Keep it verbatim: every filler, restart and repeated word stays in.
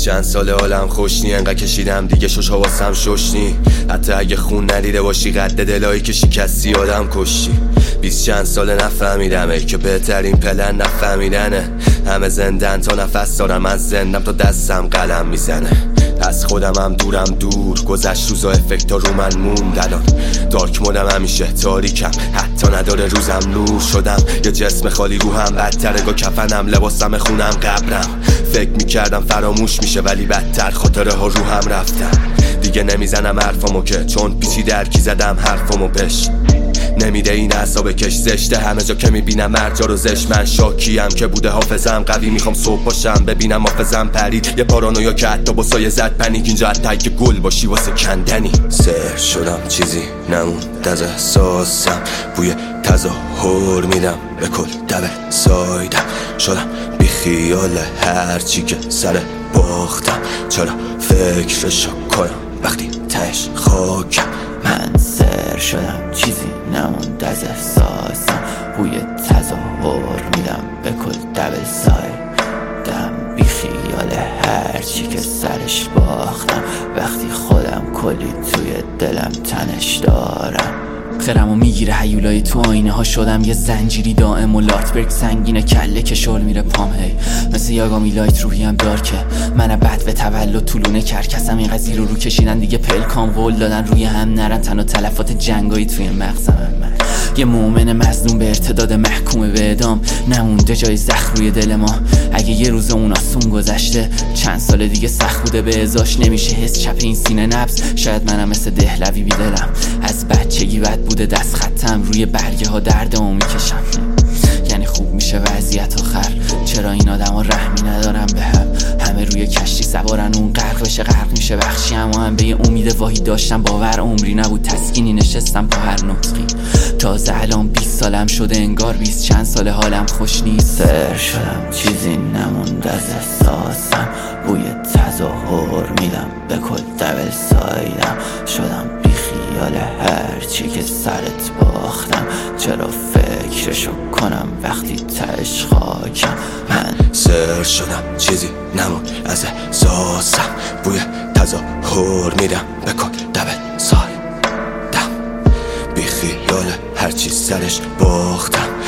بیست چند سال حالم خوشنی، انقدر کشیدم دیگه شوشا واسم ششنی. حتی اگه خون ندیده باشی قد دلایی که شکستی آدم کشتی. بیست چند سال نفهمیدم ای که بهترین پلن نفهمیدنه. همه زندن تا نفس دارم، من زندم تا دستم قلم میزنه. از خودم هم دورم دور، گذشت روزا افکتا رو من موند. الان دارک مودم همیشه تاریکم، حتی نداره روزم نور شدم. یه جسم خالی روحم بدتره، گا کفنم لباسم خونم قبرم. فکر میکردم فراموش میشه ولی بدتر خاطره ها روحم رفتم. دیگه نمیزنم حرفامو که چون پیچی درکی زدم حرفامو بش نمیده این اعصاب کش زشته. همه جا که میبینم مرجا رو زشت، من شاکیم که بوده حافظم قوی. میخوام صبح باشم ببینم حافظم پرید، یه پارانویا که حتی با سایه زد پنیک. اینجا حتی اگه گل باشی واسه کندنی. سر شدم چیزی نموند از احساسم، بوی تظاهر میدم به کل دبه سایدم. شدم بی خیال هرچی که سر باختم، چرا فکرشو کنم وقتی تهش خاکم. من سر شدم چیزی نموند از احساسم، بوی تظاهر میدم به کل دبل سایدم. بی خیال هرچی که سرش باختم، وقتی خودم کلی توی دلم تنش دارم. خرمو میگیره هیولای تو آینه ها، شدم یه زنجیری دائم و لاتبرگ سنگینه کله که شل میره پام. هی مثل یاگامی لایت روحیم دارکه، من بد به تولد طولونه کرکسم. این قضیه رو رو کشیدن دیگه پلکان ول دادن روی هم نرن تن تلفات جنگایی توی مغزم. من یه مومن مظلوم به ارتداد محکوم به اعدام، نمونده جای زخم روی دل ما. اگه یه روز اون آسون گذشته، چند سال دیگه سخت بوده به ازاش. نمیشه حس چپ این سینه نبض، شاید منم مثل دهلوی بیدلم. از بچگی بد بوده دست خطم، روی برگه ها دردمو میکشم. یعنی خوب میشه وضعیت آخر، چرا این آدم ها رحمی ندارم به هم؟ همه روی کشتی سوارن، اون غرق بشه غرق میشه بخشی. اما هم به یه امید واهی داشتم، باور عمری نبود تسکینی. نشستم با هر نطقی، تازه الان بیست سالم شده انگار بیست چند سال حالم خوش نیست. سر شدم چیزی نموند از احساسم، بوی تظاهر میدم به کل دبل سایدم. شدم بی خیال هرچی که سرت باختم، چرا فکرشو کنم وقتی تهش خاکم. من سر شدم چیزی نموند از احساسم، بوی تظاهر میدم به کل دبل سایدم. بی خیال هرچی سرش باختم،